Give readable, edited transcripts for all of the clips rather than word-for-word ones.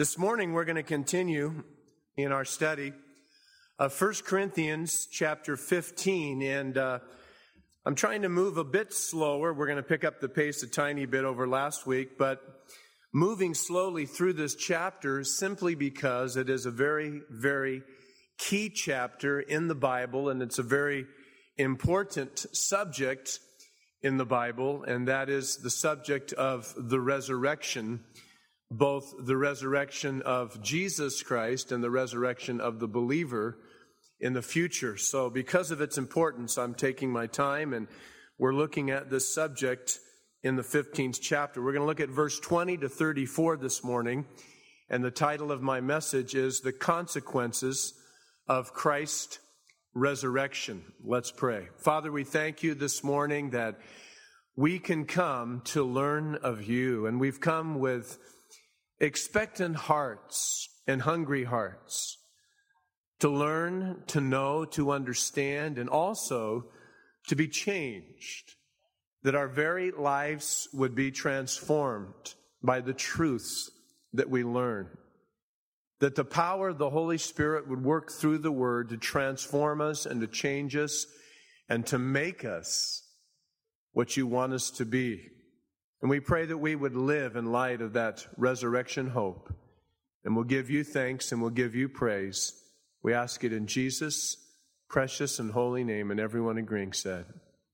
This morning we're going to continue in our study of 1 Corinthians chapter 15, and I'm trying to move a bit slower. We're going to pick up the pace a tiny bit over last week, but moving slowly through this chapter simply because it is a very, very key chapter in the Bible, and it's a very important subject in the Bible, and that is the subject of the resurrection, both the resurrection of Jesus Christ and the resurrection of the believer in the future. So because of its importance, I'm taking my time, and we're looking at this subject in the 15th chapter. We're going to look at verse 20 to 34 this morning, and the title of my message is The Consequences of Christ's Resurrection. Let's pray. Father, we thank you this morning that we can come to learn of you, and we've come with expectant hearts and hungry hearts to learn, to know, to understand, and also to be changed, that our very lives would be transformed by the truths that we learn, that the power of the Holy Spirit would work through the Word to transform us and to change us and to make us what you want us to be. And we pray that we would live in light of that resurrection hope. And we'll give you thanks and we'll give you praise. We ask it in Jesus' precious and holy name. And everyone agreeing said.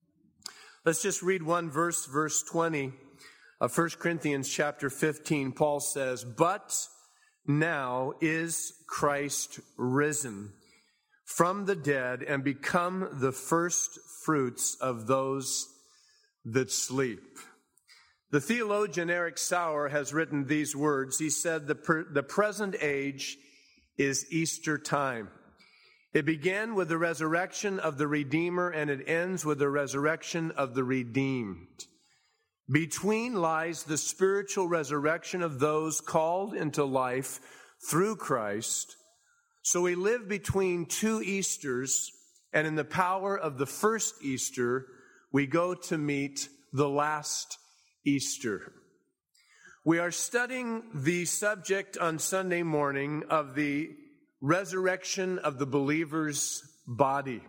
Let's just read one verse, verse 20 of 1 Corinthians chapter 15. Paul says, "But now is Christ risen from the dead and become the first fruits of those that sleep." The theologian Eric Sauer has written these words. He said, the present age is Easter time. It began with the resurrection of the Redeemer, and it ends with the resurrection of the redeemed. Between lies the spiritual resurrection of those called into life through Christ. So we live between two Easters, and in the power of the first Easter, we go to meet the last Easter. We are studying the subject on Sunday morning of the resurrection of the believer's body.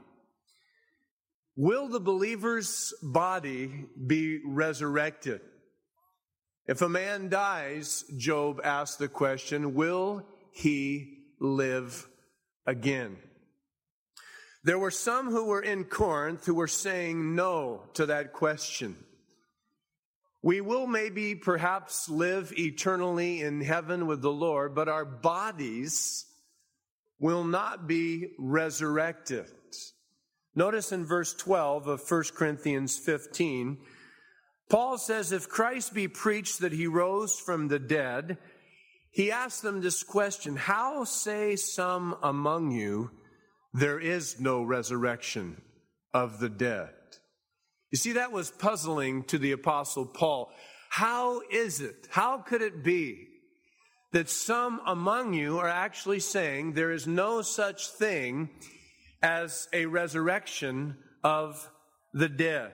Will the believer's body be resurrected? If a man dies, Job asked the question, will he live again? There were some who were in Corinth who were saying no to that question. We will maybe perhaps live eternally in heaven with the Lord, but our bodies will not be resurrected. Notice in verse 12 of 1 Corinthians 15, Paul says, if Christ be preached that he rose from the dead, he asks them this question, how say some among you there is no resurrection of the dead? You see, that was puzzling to the Apostle Paul. How is it? How could it be that some among you are actually saying there is no such thing as a resurrection of the dead?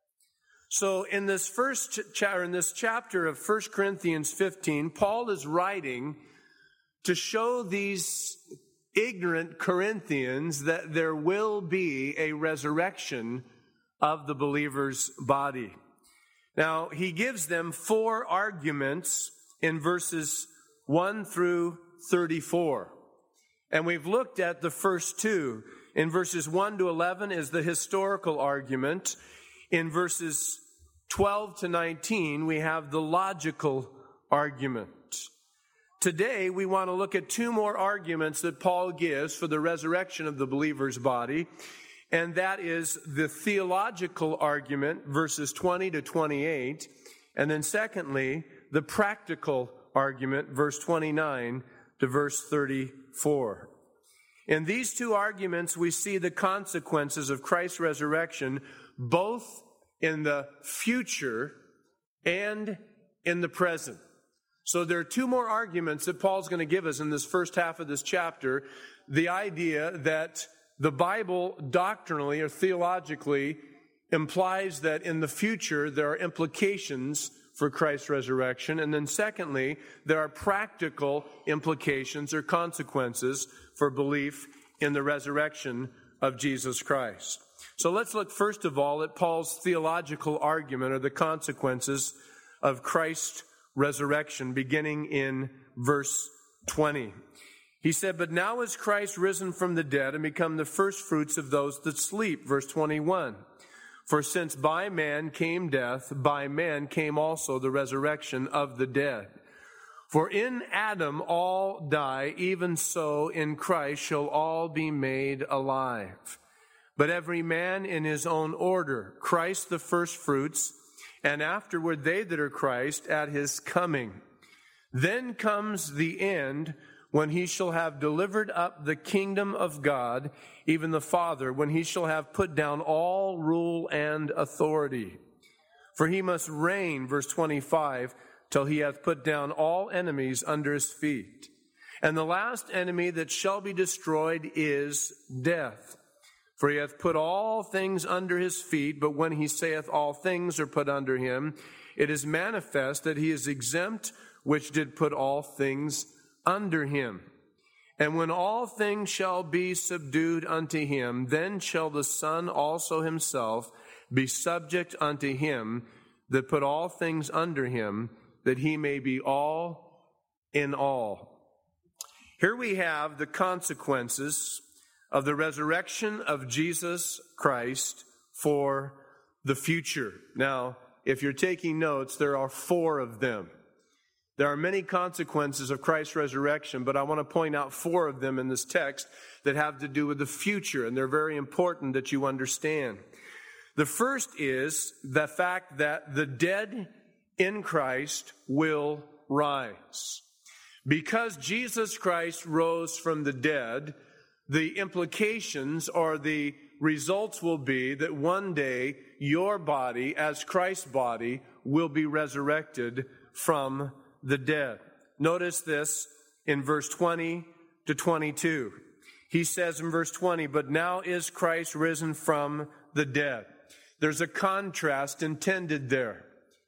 So in this chapter of 1 Corinthians 15, Paul is writing to show these ignorant Corinthians that there will be a resurrection of the believer's body. Now, he gives them four arguments in verses 1 through 34. And we've looked at the first two. In verses 1 to 11 is the historical argument. In verses 12 to 19, we have the logical argument. Today, we want to look at two more arguments that Paul gives for the resurrection of the believer's body. And that is the theological argument, verses 20 to 28. And then secondly, the practical argument, verse 29 to verse 34. In these two arguments, we see the consequences of Christ's resurrection, both in the future and in the present. So there are two more arguments that Paul's going to give us in this first half of this chapter. The idea that the Bible doctrinally or theologically implies that in the future there are implications for Christ's resurrection. And then secondly, there are practical implications or consequences for belief in the resurrection of Jesus Christ. So let's look first of all at Paul's theological argument or the consequences of Christ's resurrection, beginning in verse 20. He said, "But now is Christ risen from the dead and become the firstfruits of those that sleep." Verse 21. "For since by man came death, by man came also the resurrection of the dead. For in Adam all die, even so in Christ shall all be made alive. But every man in his own order, Christ the firstfruits, and afterward they that are Christ at his coming. Then comes the end, when he shall have delivered up the kingdom of God, even the Father, when he shall have put down all rule and authority. For he must reign," verse 25, "till he hath put down all enemies under his feet. And the last enemy that shall be destroyed is death. For he hath put all things under his feet, but when he saith all things are put under him, it is manifest that he is exempt which did put all things under him. And when all things shall be subdued unto him, then shall the Son also himself be subject unto him that put all things under him, that he may be all in all." Here we have the consequences of the resurrection of Jesus Christ for the future. Now, if you're taking notes, there are 4 of them. There are many consequences of Christ's resurrection, but I want to point out 4 of them in this text that have to do with the future, and they're very important that you understand. The first is the fact that the dead in Christ will rise. Because Jesus Christ rose from the dead, the implications or the results will be that one day your body, as Christ's body, will be resurrected from the dead. Notice this in verse 20 to 22. He says in verse 20, "But now is Christ risen from the dead." There's a contrast intended there.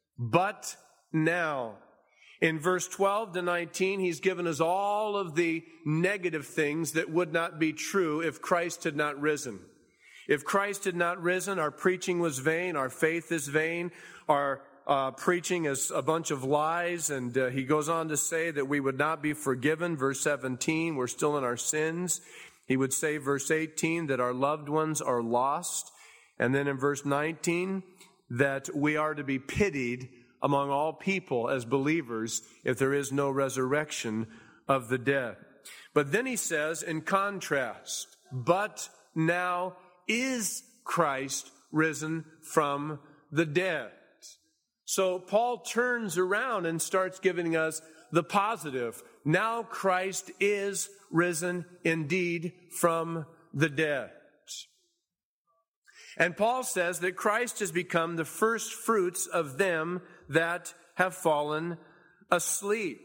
But now. In verse 12 to 19, he's given us all of the negative things that would not be true if Christ had not risen. If Christ had not risen, our preaching was vain, our faith is vain, our preaching is a bunch of lies, and he goes on to say that we would not be forgiven. Verse 17, we're still in our sins. He would say, verse 18, that our loved ones are lost. And then in verse 19, that we are to be pitied among all people as believers if there is no resurrection of the dead. But then he says, in contrast, "But now is Christ risen from the dead." So Paul turns around and starts giving us the positive. Now Christ is risen indeed from the dead. And Paul says that Christ has become the first fruits of them that have fallen asleep.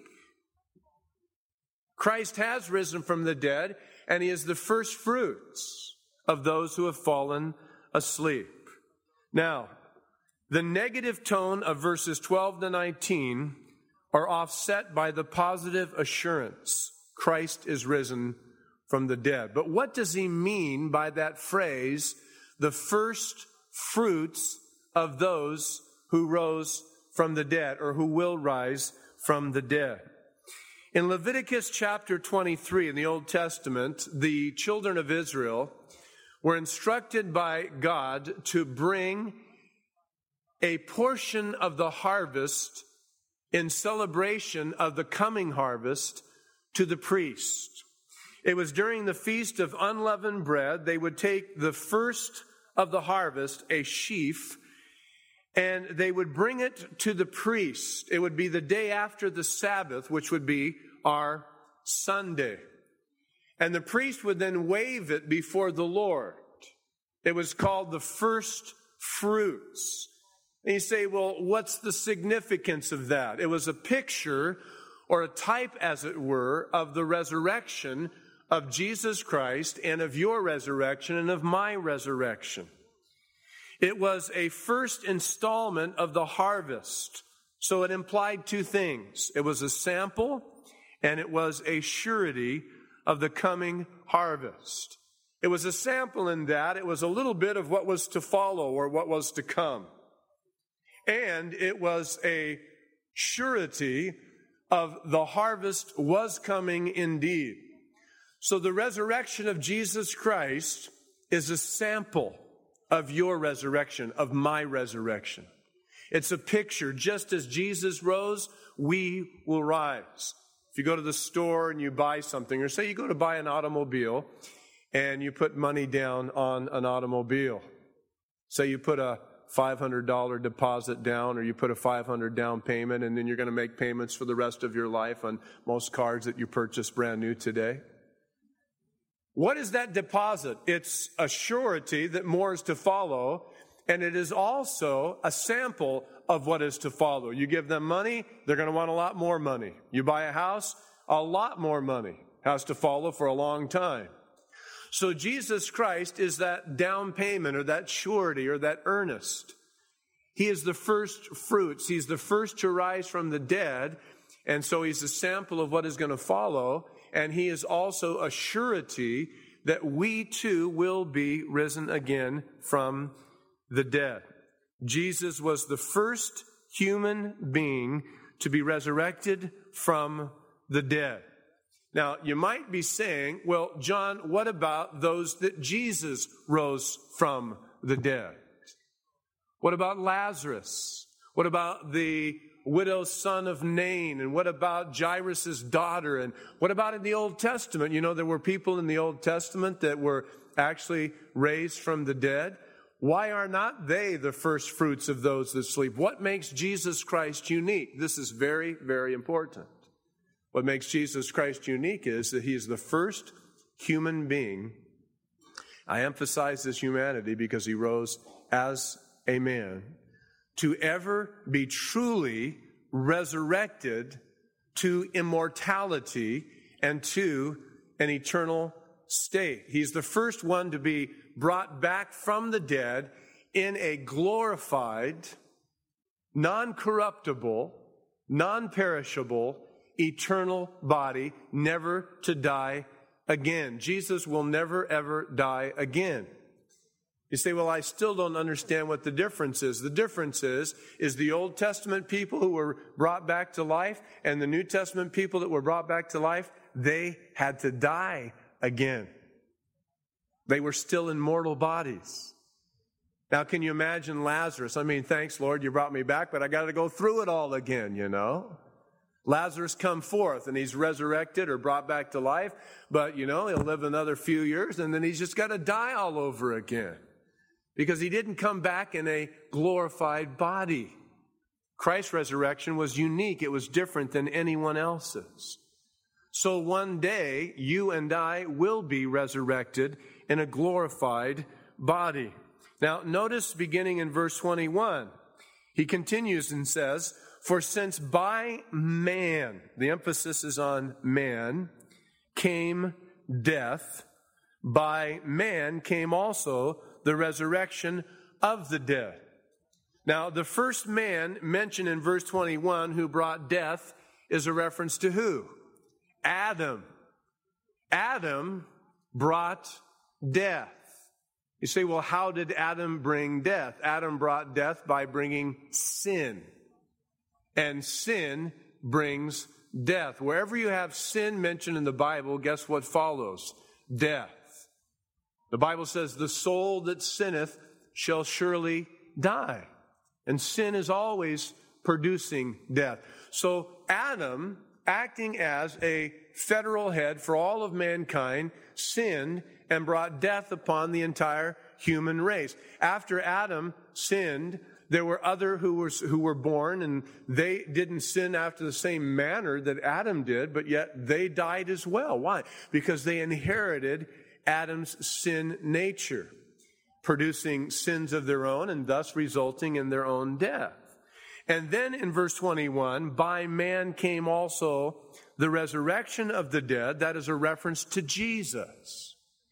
Christ has risen from the dead, and he is the first fruits of those who have fallen asleep. Now, the negative tone of verses 12 to 19 are offset by the positive assurance, Christ is risen from the dead. But what does he mean by that phrase, the first fruits of those who rose from the dead, or who will rise from the dead? In Leviticus chapter 23 in the Old Testament, the children of Israel were instructed by God to bring a portion of the harvest in celebration of the coming harvest to the priest. It was during the Feast of Unleavened Bread. They would take the first of the harvest, a sheaf, and they would bring it to the priest. It would be the day after the Sabbath, which would be our Sunday. And the priest would then wave it before the Lord. It was called the first fruits. And you say, well, what's the significance of that? It was a picture or a type, as it were, of the resurrection of Jesus Christ and of your resurrection and of my resurrection. It was a first installment of the harvest So it implied two things. It was a sample and it was a surety of the coming harvest. It was a sample in that it was a little bit of what was to follow or what was to come. And it was a surety of the harvest was coming indeed. So the resurrection of Jesus Christ is a sample of your resurrection, of my resurrection. It's a picture. Just as Jesus rose, we will rise. If you go to the store and you buy something, or say you go to buy an automobile and you put money down on an automobile. Say you put a $500 deposit down, or you put a $500 down payment, and then you're going to make payments for the rest of your life on most cars that you purchase brand new today. What is that deposit? It's a surety that more is to follow, and it is also a sample of what is to follow. You give them money, they're going to want a lot more money. You buy a house, a lot more money has to follow for a long time. So Jesus Christ is that down payment or that surety or that earnest. He is the first fruits. He's the first to rise from the dead, and so he's a sample of what is going to follow. And he is also a surety that we too will be risen again from the dead. Jesus was the first human being to be resurrected from the dead. Now, you might be saying, well, John, what about those that Jesus rose from the dead? What about Lazarus? What about the widow's son of Nain? And what about Jairus' daughter? And what about in the Old Testament? You know, there were people in the Old Testament that were actually raised from the dead. Why are not they the first fruits of those that sleep? What makes Jesus Christ unique? This is very, very important. What makes Jesus Christ unique is that he is the first human being. I emphasize his humanity because he rose as a man to ever be truly resurrected to immortality and to an eternal state. He's the first one to be brought back from the dead in a glorified, non-corruptible, non-perishable, eternal body, never to die again. Jesus will never, ever die again. You say, well, I still don't understand what the difference is. The difference is the Old Testament people who were brought back to life and the New Testament people that were brought back to life, they had to die again. They were still in mortal bodies. Now, can you imagine Lazarus? I mean, thanks, Lord, you brought me back, but I got to go through it all again, you know. Lazarus come forth and he's resurrected or brought back to life, but he'll live another few years and then he's just got to die all over again because he didn't come back in a glorified body. Christ's resurrection was unique. It was different than anyone else's. So one day you and I will be resurrected in a glorified body. Now notice beginning in verse 21, he continues and says, for since by man, the emphasis is on man, came death, by man came also the resurrection of the dead. Now, the first man mentioned in verse 21 who brought death is a reference to who? Adam. Adam brought death. You say, well, how did Adam bring death? Adam brought death by bringing sin. And sin brings death. Wherever you have sin mentioned in the Bible, guess what follows? Death. The Bible says, the soul that sinneth shall surely die. And sin is always producing death. So Adam, acting as a federal head for all of mankind, sinned and brought death upon the entire human race. After Adam sinned, there were other who were born, and they didn't sin after the same manner that Adam did, but yet they died as well. Why? Because they inherited Adam's sin nature, producing sins of their own and thus resulting in their own death. And then in verse 21, by man came also the resurrection of the dead. That is a reference to Jesus.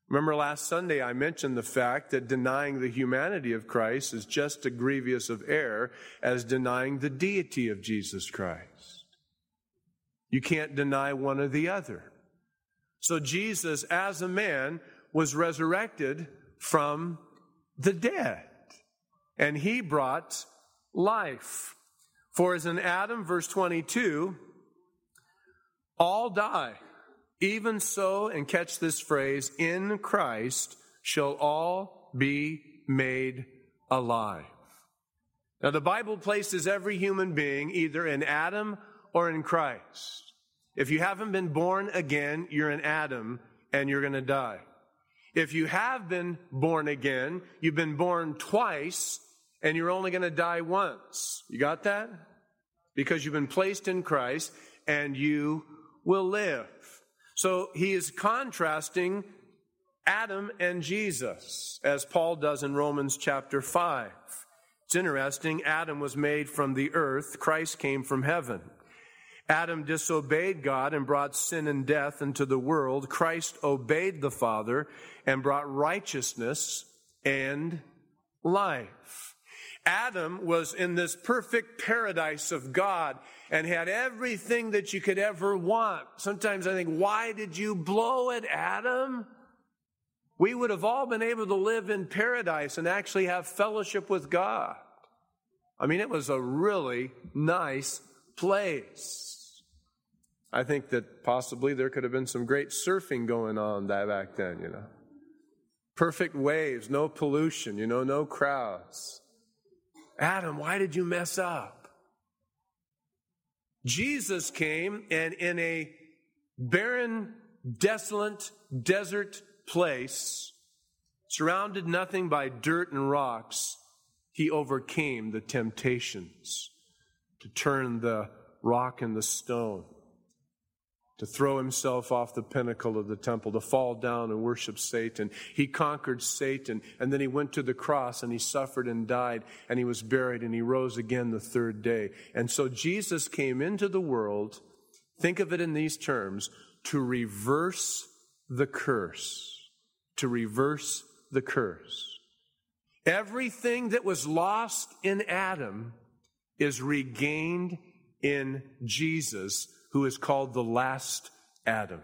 Remember last Sunday I mentioned the fact that denying the humanity of Christ is just as grievous of error as denying the deity of Jesus Christ. You can't deny one or the other. So Jesus, as a man, was resurrected from the dead, and he brought life. For as in Adam, verse 22, all die. Even so, and catch this phrase, in Christ shall all be made alive. Now, the Bible places every human being either in Adam or in Christ. If you haven't been born again, you're in Adam and you're going to die. If you have been born again, you've been born twice and you're only going to die once. You got that? Because you've been placed in Christ and you will live. So he is contrasting Adam and Jesus, as Paul does in Romans chapter 5. It's interesting. Adam was made from the earth. Christ came from heaven. Adam disobeyed God and brought sin and death into the world. Christ obeyed the Father and brought righteousness and life. Adam was in this perfect paradise of God and had everything that you could ever want. Sometimes I think, why did you blow it, Adam? We would have all been able to live in paradise and actually have fellowship with God. I mean, it was a really nice place. I think that possibly there could have been some great surfing going on back then, you know. Perfect waves, no pollution, you know, no crowds. Adam, why did you mess up? Jesus came, and in a barren, desolate, desert place, surrounded nothing by dirt and rocks, he overcame the temptations to turn the rock and the stone, to throw himself off the pinnacle of the temple, to fall down and worship Satan. He conquered Satan, and then he went to the cross, and he suffered and died, and he was buried, and he rose again the third day. And so Jesus came into the world, think of it in these terms, to reverse the curse. To reverse the curse. Everything that was lost in Adam is regained in Jesus, who is called the last Adam.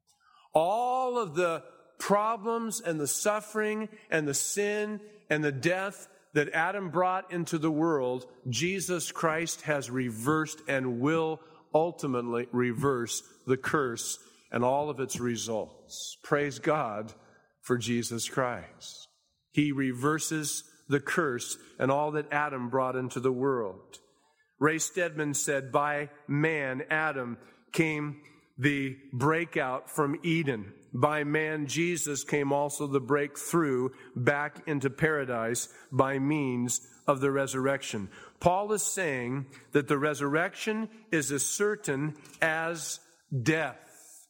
All of the problems and the suffering and the sin and the death that Adam brought into the world, Jesus Christ has reversed and will ultimately reverse the curse and all of its results. Praise God for Jesus Christ. He reverses the curse and all that Adam brought into the world. Ray Stedman said, by man, Adam, came the breakout from Eden. By man, Jesus, came also the breakthrough back into paradise by means of the resurrection. Paul is saying that the resurrection is as certain as death.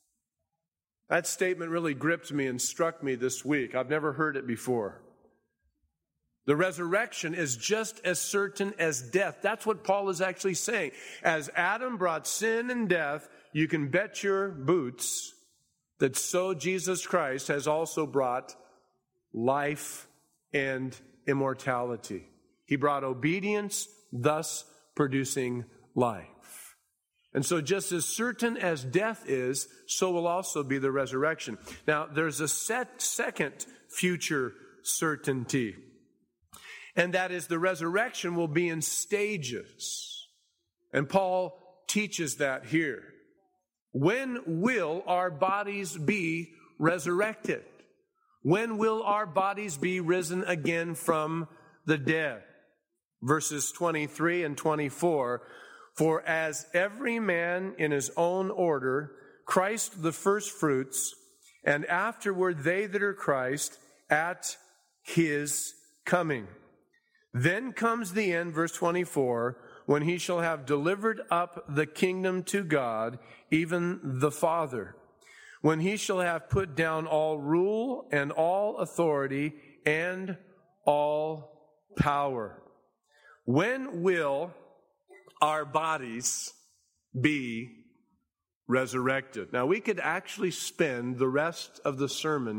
That statement really gripped me and struck me this week. I've never heard it before. The resurrection is just as certain as death. That's what Paul is actually saying. As Adam brought sin and death, you can bet your boots that so Jesus Christ has also brought life and immortality. He brought obedience, thus producing life. And so just as certain as death is, so will also be the resurrection. Now, there's a second future certainty. And that is the resurrection will be in stages. And Paul teaches that here. When will our bodies be resurrected? When will our bodies be risen again from the dead? Verses 23 and 24. For as every man in his own order, Christ the firstfruits, and afterward they that are Christ at his coming. Then comes the end, verse 24, when he shall have delivered up the kingdom to God, even the Father. When he shall have put down all rule and all authority and all power. When will our bodies be resurrected? Now, we could actually spend the rest of the sermon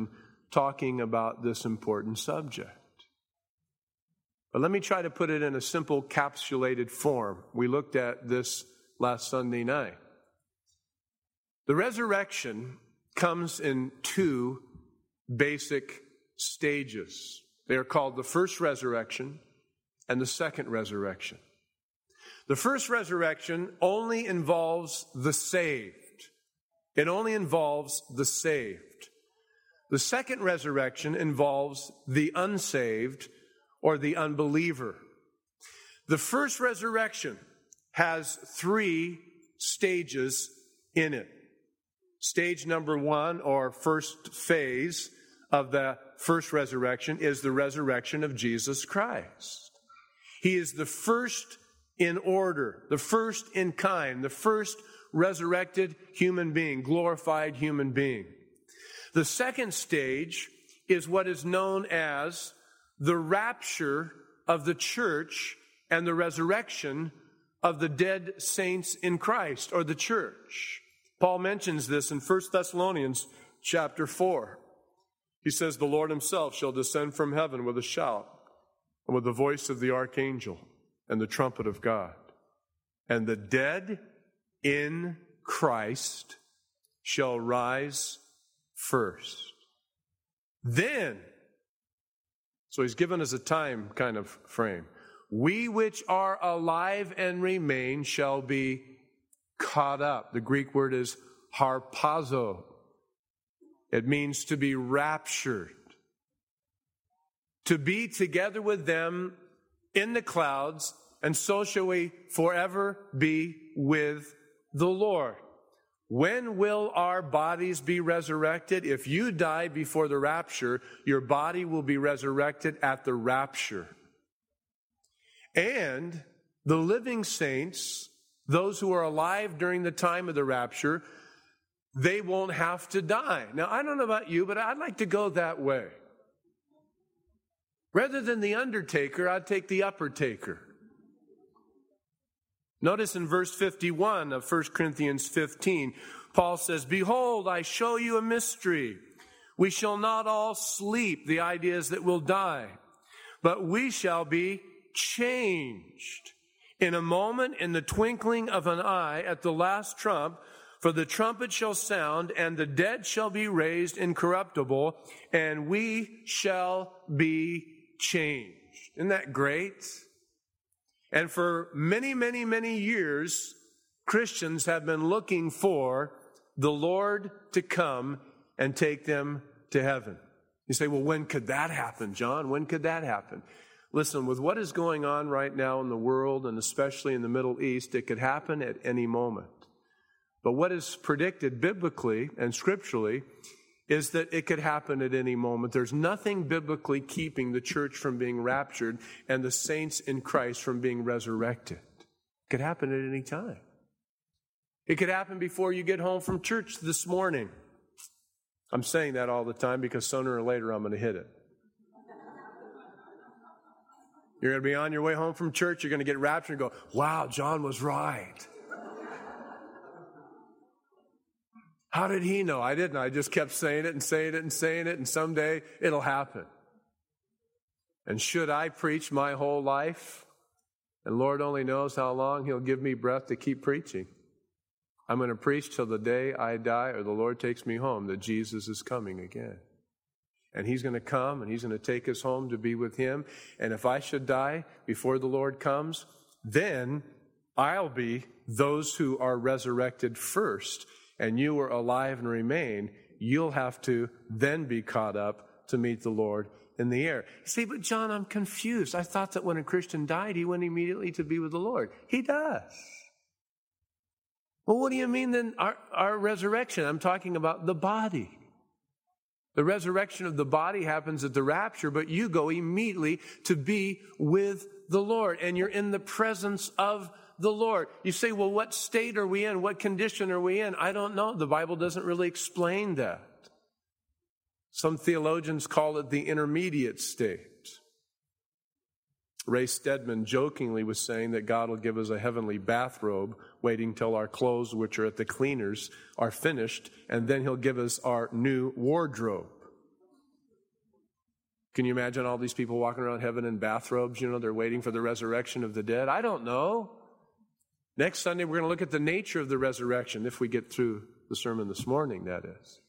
talking about this important subject. But let me try to put it in a simple capsulated form. We looked at this last Sunday night. The resurrection comes in two basic stages. They are called the first resurrection and the second resurrection. The first resurrection only involves the saved. It only involves the saved. The second resurrection involves the unsaved or the unbeliever. The first resurrection has three stages in it. Stage number one, or first phase of the first resurrection, is the resurrection of Jesus Christ. He is the first in order, the first in kind, the first resurrected human being, glorified human being. The second stage is what is known as the rapture of the church and the resurrection of the dead saints in Christ, or the church. Paul mentions this in 1 Thessalonians chapter 4. He says, the Lord himself shall descend from heaven with a shout, and with the voice of the archangel, and the trumpet of God. And the dead in Christ shall rise first. Then, so he's given us a time kind of frame. We which are alive and remain shall be caught up. The Greek word is harpazo. It means to be raptured. To be together with them in the clouds, and so shall we forever be with the Lord. When will our bodies be resurrected? If you die before the rapture, your body will be resurrected at the rapture. And the living saints, those who are alive during the time of the rapture, they won't have to die. Now, I don't know about you, but I'd like to go that way. Rather than the undertaker, I'd take the upper taker. Notice in verse 51 of 1 Corinthians 15, Paul says, behold, I show you a mystery. We shall not all sleep. The idea is that we'll die. But we shall be changed in a moment, in the twinkling of an eye, at the last trump. For the trumpet shall sound, and the dead shall be raised incorruptible, and we shall be changed. Isn't that great? And for many, many, many years, Christians have been looking for the Lord to come and take them to heaven. You say, well, when could that happen, John? When could that happen? Listen, with what is going on right now in the world, and especially in the Middle East, it could happen at any moment. But what is predicted biblically and scripturally is that it could happen at any moment. There's nothing biblically keeping the church from being raptured and the saints in Christ from being resurrected. It could happen at any time. It could happen before you get home from church this morning. I'm saying that all the time because sooner or later I'm going to hit it. You're going to be on your way home from church, you're going to get raptured and go, wow, John was right. How did he know? I didn't. I just kept saying it and saying it and saying it, and someday it'll happen. And should I preach my whole life, and Lord only knows how long he'll give me breath to keep preaching, I'm going to preach till the day I die or the Lord takes me home that Jesus is coming again. And he's going to come and he's going to take us home to be with him. And if I should die before the Lord comes, then I'll be those who are resurrected first. And you are alive and remain, you'll have to then be caught up to meet the Lord in the air. You say, but John, I'm confused. I thought that when a Christian died, he went immediately to be with the Lord. He does. Well, what do you mean then our resurrection? I'm talking about the body. The resurrection of the body happens at the rapture, but you go immediately to be with the Lord, and you're in the presence of the Lord. You say, well, what state are we in? What condition are we in? I don't know. The Bible doesn't really explain that. Some theologians call it the intermediate state. Ray Stedman jokingly was saying that God will give us a heavenly bathrobe, waiting till our clothes, which are at the cleaners, are finished, and then he'll give us our new wardrobe. Can you imagine all these people walking around heaven in bathrobes? They're waiting for the resurrection of the dead. I don't know. Next Sunday, we're going to look at the nature of the resurrection, if we get through the sermon this morning, that is.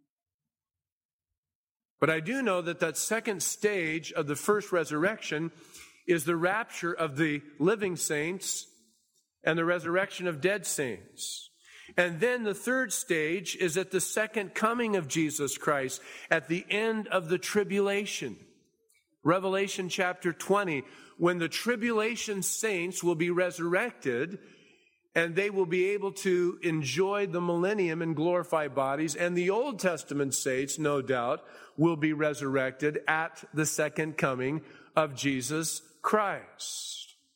But I do know that second stage of the first resurrection is the rapture of the living saints and the resurrection of dead saints. And then the third stage is at the second coming of Jesus Christ at the end of the tribulation. Revelation chapter 20, when the tribulation saints will be resurrected and they will be able to enjoy the millennium in glorified bodies, and the Old Testament saints, no doubt, will be resurrected at the second coming of Jesus Christ.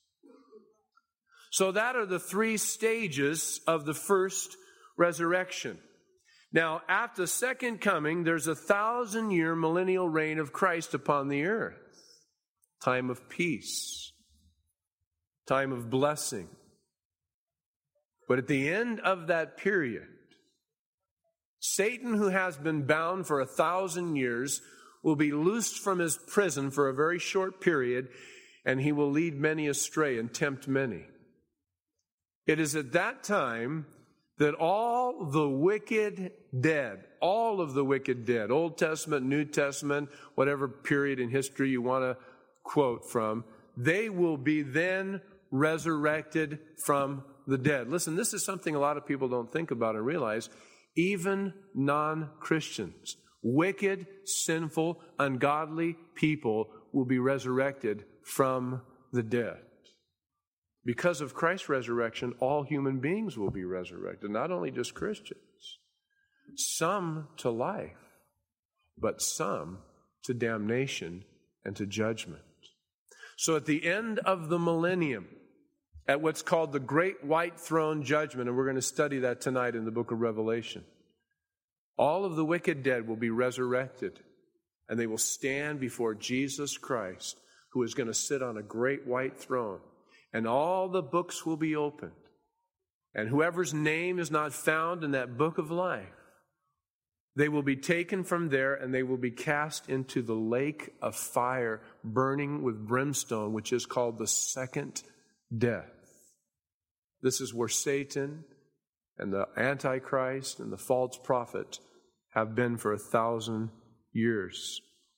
So that are the three stages of the first resurrection. Now, at the second coming, there's 1,000-year millennial reign of Christ upon the earth. Time of peace. Time of blessing. But at the end of that period, Satan, who has been bound for 1,000 years, will be loosed from his prison for a very short period, and he will lead many astray and tempt many. It is at that time that all the wicked dead, Old Testament, New Testament, whatever period in history you want to quote from, they will be then resurrected from the dead. Listen, this is something a lot of people don't think about and realize. Even non-Christians, wicked, sinful, ungodly people will be resurrected from the dead. Because of Christ's resurrection, all human beings will be resurrected, not only just Christians. Some to life, but some to damnation and to judgment. So at the end of the millennium, at what's called the Great White Throne Judgment, and we're going to study that tonight in the book of Revelation, all of the wicked dead will be resurrected, and they will stand before Jesus Christ, who is going to sit on a great white throne. And all the books will be opened. And whoever's name is not found in that book of life, they will be taken from there and they will be cast into the lake of fire burning with brimstone, which is called the second death. This is where Satan and the Antichrist and the false prophet have been for 1,000 years.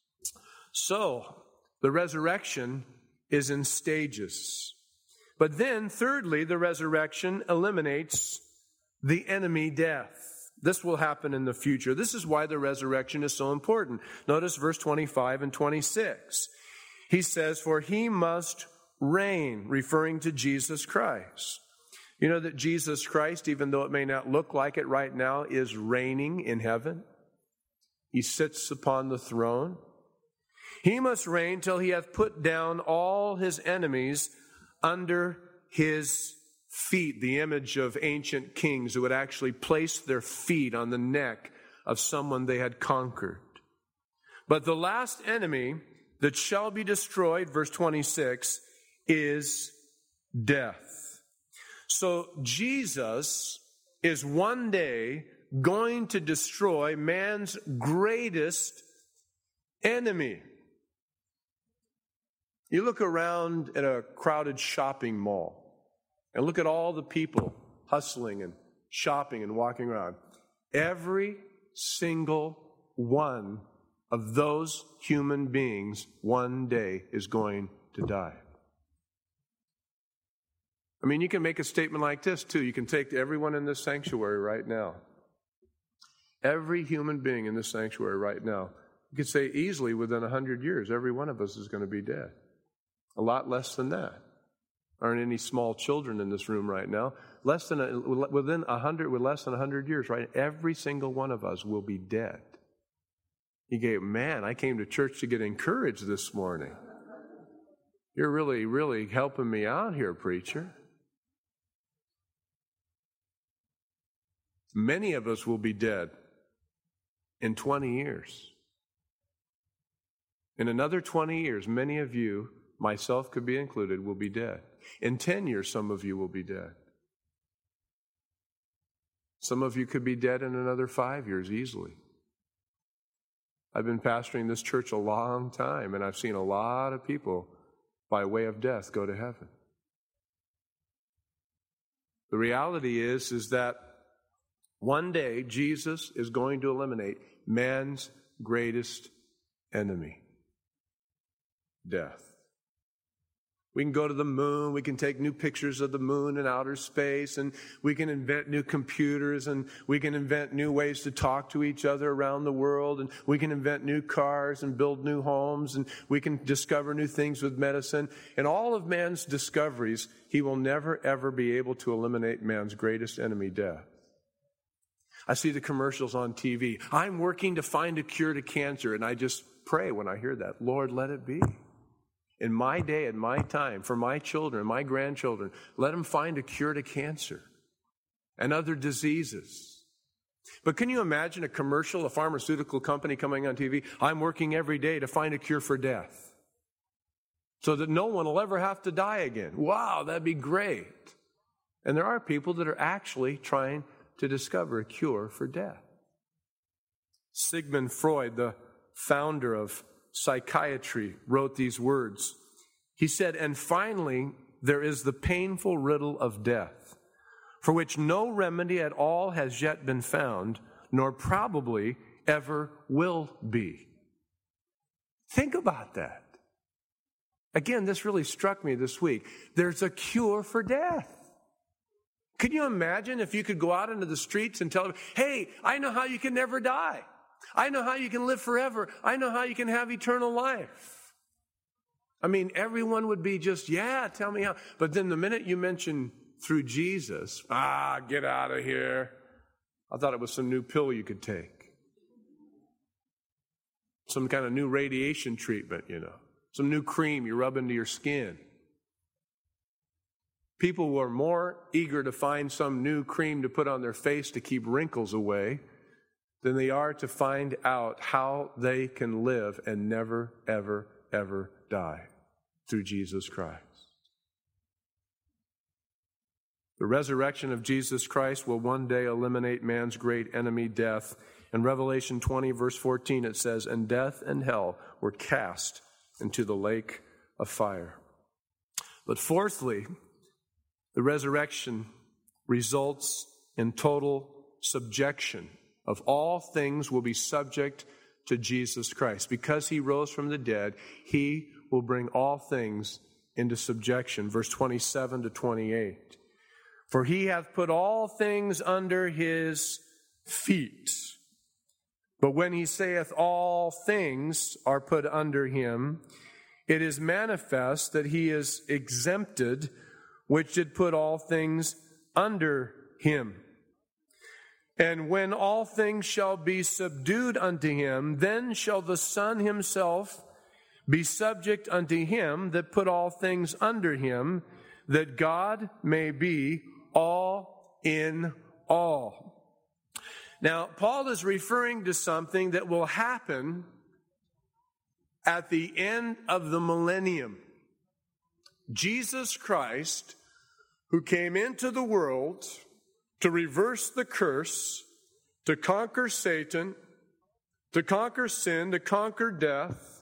So, the resurrection is in stages. But then, thirdly, the resurrection eliminates the enemy death. This will happen in the future. This is why the resurrection is so important. Notice verse 25 and 26. He says, "For he must reign," referring to Jesus Christ. You know that Jesus Christ, even though it may not look like it right now, is reigning in heaven. He sits upon the throne. He must reign till he hath put down all his enemies under his feet, the image of ancient kings who would actually place their feet on the neck of someone they had conquered. But the last enemy that shall be destroyed, verse 26, is death. So Jesus is one day going to destroy man's greatest enemy. You look around at a crowded shopping mall and look at all the people hustling and shopping and walking around. Every single one of those human beings one day is going to die. I mean, you can make a statement like this too. You can take everyone in this sanctuary right now. Every human being in this sanctuary right now. You could say easily within 100 years, every one of us is going to be dead. A lot less than that. Aren't any small children in this room right now? With less than 100 years, right? Every single one of us will be dead. You go, man, I came to church to get encouraged this morning. You're really, really helping me out here, preacher. Many of us will be dead in 20 years. In another 20 years, many of you, myself could be included, will be dead. In 10 years, some of you will be dead. Some of you could be dead in another 5 years easily. I've been pastoring this church a long time, and I've seen a lot of people by way of death go to heaven. The reality is that one day Jesus is going to eliminate man's greatest enemy, death. We can go to the moon, we can take new pictures of the moon and outer space, and we can invent new computers, and we can invent new ways to talk to each other around the world, and we can invent new cars and build new homes, and we can discover new things with medicine. And all of man's discoveries, he will never, ever be able to eliminate man's greatest enemy, death. I see the commercials on TV. I'm working to find a cure to cancer, and I just pray when I hear that, Lord, let it be. In my day, in my time, for my children, my grandchildren, let them find a cure to cancer and other diseases. But can you imagine a commercial, a pharmaceutical company coming on TV? I'm working every day to find a cure for death so that no one will ever have to die again. Wow, that'd be great. And there are people that are actually trying to discover a cure for death. Sigmund Freud, the founder of psychiatry, wrote these words. He said, and finally, there is the painful riddle of death, for which no remedy at all has yet been found, nor probably ever will be. Think about that. Again, this really struck me this week. There's a cure for death. Can you imagine if you could go out into the streets and tell them, hey, I know how you can never die. I know how you can live forever. I know how you can have eternal life. I mean, everyone would be just, yeah, tell me how. But then the minute you mention through Jesus, get out of here. I thought it was some new pill you could take. Some kind of new radiation treatment, Some new cream you rub into your skin. People were more eager to find some new cream to put on their face to keep wrinkles away than they are to find out how they can live and never, ever, ever die through Jesus Christ. The resurrection of Jesus Christ will one day eliminate man's great enemy, death. In Revelation 20, verse 14, it says, and death and hell were cast into the lake of fire. But fourthly, the resurrection results in total subjection. Of all things will be subject to Jesus Christ. Because he rose from the dead, he will bring all things into subjection. Verse 27 to 28. For he hath put all things under his feet. But when he saith all things are put under him, it is manifest that he is exempted, which did put all things under him. And when all things shall be subdued unto him, then shall the Son himself be subject unto him that put all things under him, that God may be all in all. Now, Paul is referring to something that will happen at the end of the millennium. Jesus Christ, who came into the world to reverse the curse, to conquer Satan, to conquer sin, to conquer death,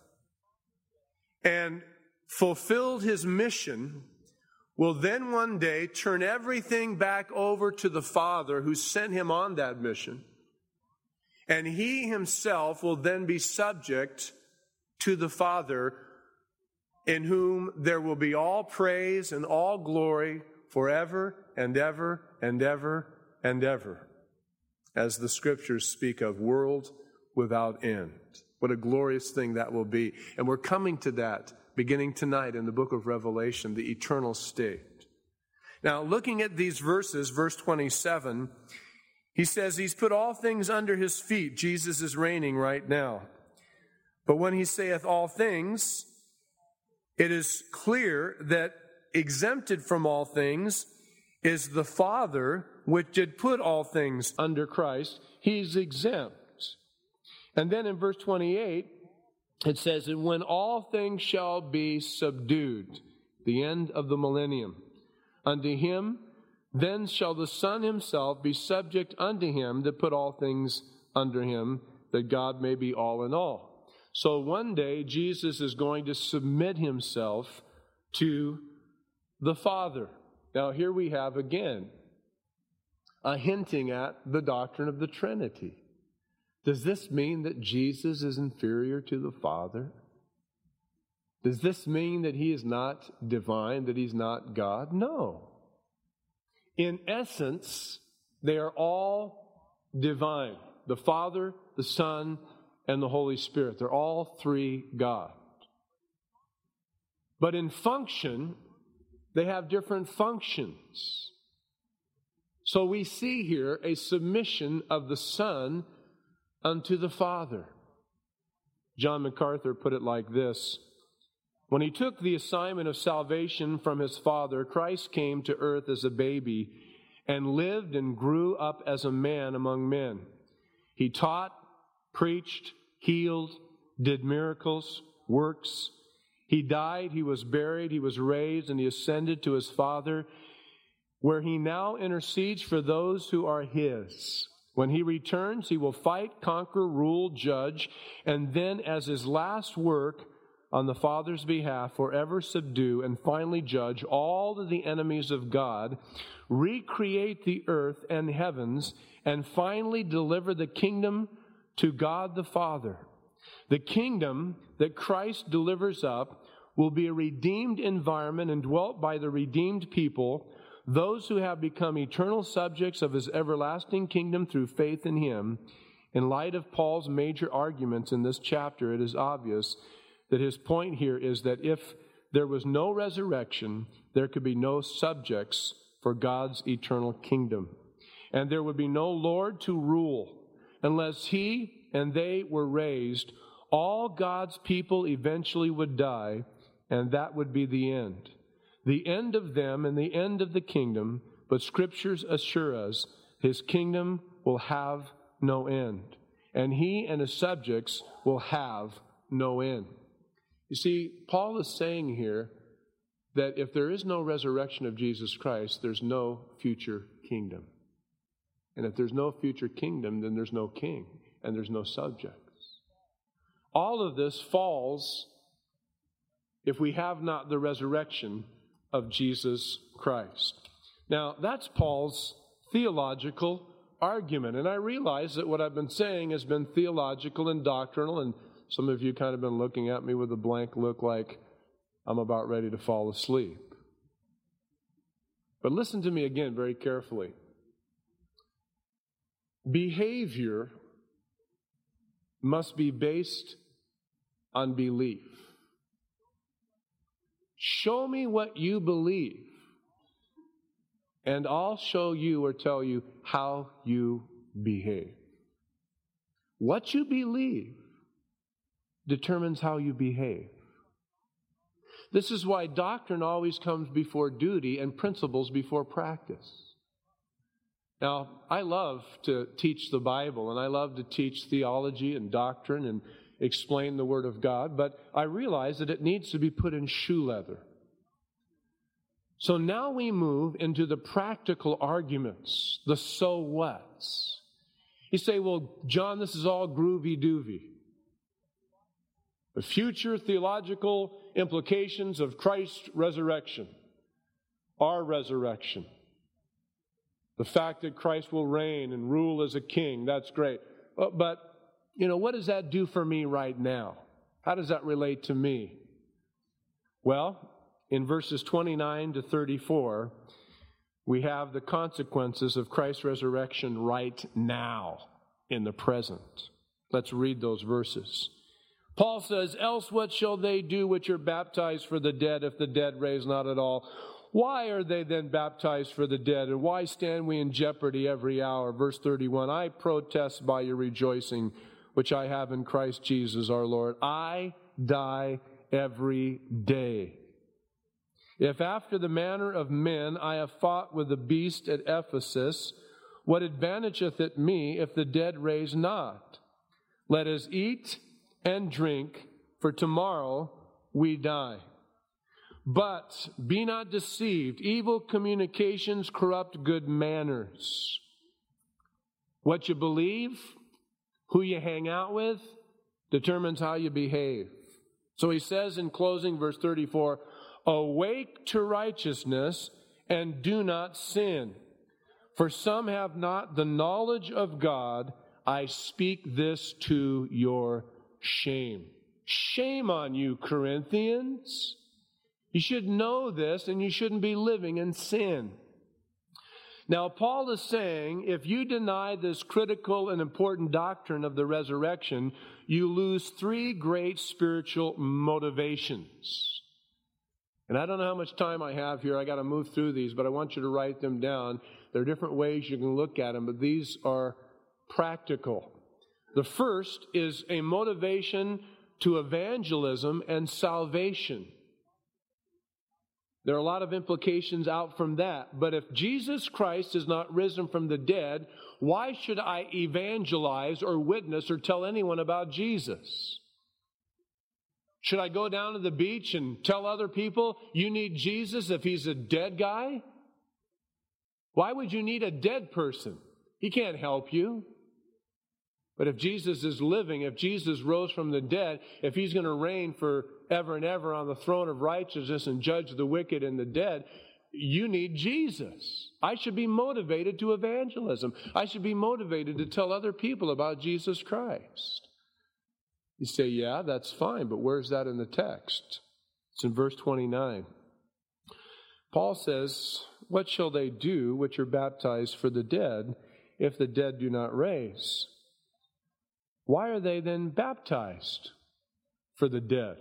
and fulfilled his mission, will then one day turn everything back over to the Father who sent him on that mission. And he himself will then be subject to the Father, in whom there will be all praise and all glory forever and ever and ever and ever, as the scriptures speak of, world without end. What a glorious thing that will be. And we're coming to that beginning tonight in the book of Revelation, the eternal state. Now, looking at these verses, verse 27, he says he's put all things under his feet. Jesus is reigning right now. But when he saith all things, it is clear that exempted from all things is the Father, which did put all things under Christ. He's exempt. And then in verse 28, it says, and when all things shall be subdued, the end of the millennium, unto him, then shall the Son himself be subject unto him that put all things under him, that God may be all in all. So one day, Jesus is going to submit himself to the Father. Now, here we have again a hinting at the doctrine of the Trinity. Does this mean that Jesus is inferior to the Father? Does this mean that he is not divine, that he's not God? No. In essence, they are all divine. The Father, the Son, and the Holy Spirit. They're all three God. But in function, they have different functions. So we see here a submission of the Son unto the Father. John MacArthur put it like this: when he took the assignment of salvation from his Father, Christ came to earth as a baby and lived and grew up as a man among men. He taught, preached, healed, did miracles, works. He died, he was buried, he was raised, and he ascended to his Father, where he now intercedes for those who are his. When he returns, he will fight, conquer, rule, judge, and then as his last work on the Father's behalf, forever subdue and finally judge all of the enemies of God, recreate the earth and heavens, and finally deliver the kingdom to God the Father. The kingdom that Christ delivers up will be a redeemed environment and dwelt by the redeemed people, those who have become eternal subjects of his everlasting kingdom through faith in him. In light of Paul's major arguments in this chapter, it is obvious that his point here is that if there was no resurrection, there could be no subjects for God's eternal kingdom. And there would be no Lord to rule. Unless he and they were raised, all God's people eventually would die, and that would be the end. The end of them and the end of the kingdom, but Scriptures assure us his kingdom will have no end, and he and his subjects will have no end. You see, Paul is saying here that if there is no resurrection of Jesus Christ, there's no future kingdom. And if there's no future kingdom, then there's no king and there's no subjects. All of this falls if we have not the resurrection of Jesus Christ. Now, that's Paul's theological argument. And I realize that what I've been saying has been theological and doctrinal, and some of you kind of been looking at me with a blank look like I'm about ready to fall asleep. But listen to me again very carefully. Behavior must be based on belief. Show me what you believe, and I'll show you or tell you how you behave. What you believe determines how you behave. This is why doctrine always comes before duty and principles before practice. Now, I love to teach the Bible, and I love to teach theology and doctrine and explain the Word of God, but I realize that it needs to be put in shoe leather. So now we move into the practical arguments, the so whats. You say, well, John, this is all groovy-doovy. The future theological implications of Christ's resurrection, our resurrection. The fact that Christ will reign and rule as a king, that's great. But, what does that do for me right now? How does that relate to me? Well, in verses 29 to 34, we have the consequences of Christ's resurrection right now, in the present. Let's read those verses. Paul says, else what shall they do which are baptized for the dead, if the dead raise not at all? Why are they then baptized for the dead? And why stand we in jeopardy every hour? Verse 31, I protest by your rejoicing, which I have in Christ Jesus our Lord. I die every day. If after the manner of men I have fought with the beast at Ephesus, what advantageth it me if the dead raise not? Let us eat and drink, for tomorrow we die. But be not deceived. Evil communications corrupt good manners. What you believe, Who you hang out with determines how you behave. So he says in closing, verse 34, awake to righteousness and do not sin. For some have not the knowledge of God. I speak this to your shame. Shame on you, Corinthians. You should know this, and you shouldn't be living in sin. Now, Paul is saying, if you deny this critical and important doctrine of the resurrection, you lose three great spiritual motivations. And I don't know how much time I have here. I got to move through these, but I want you to write them down. There are different ways you can look at them, but these are practical. The first is a motivation to evangelism and salvation. There are a lot of implications out from that. But if Jesus Christ is not risen from the dead, why should I evangelize or witness or tell anyone about Jesus? Should I go down to the beach and tell other people you need Jesus if he's a dead guy? Why would you need a dead person? He can't help you. But if Jesus is living, if Jesus rose from the dead, if he's going to reign forever and ever on the throne of righteousness and judge the wicked and the dead, you need Jesus. I should be motivated to evangelism. I should be motivated to tell other people about Jesus Christ. You say, yeah, that's fine, but where's that in the text? It's in verse 29. Paul says, what shall they do which are baptized for the dead if the dead do not raise? Why are they then baptized for the dead?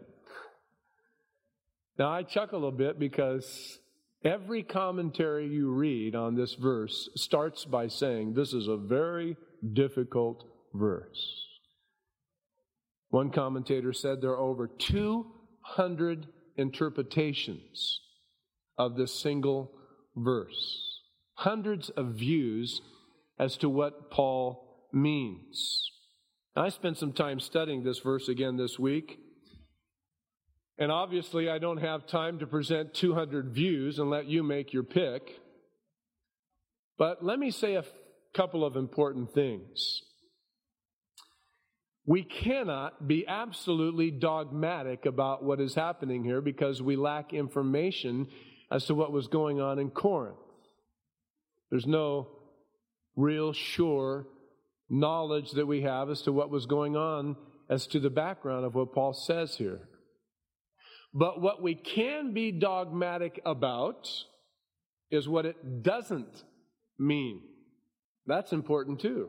Now, I chuckle a bit because every commentary you read on this verse starts by saying this is a very difficult verse. One commentator said there are over 200 interpretations of this single verse. Hundreds of views as to what Paul means. I spent some time studying this verse again this week. And obviously, I don't have time to present 200 views and let you make your pick. But let me say a couple of important things. We cannot be absolutely dogmatic about what is happening here because we lack information as to what was going on in Corinth. There's no real sure knowledge that we have as to what was going on as to the background of what Paul says here. But what we can be dogmatic about is what it doesn't mean. That's important too.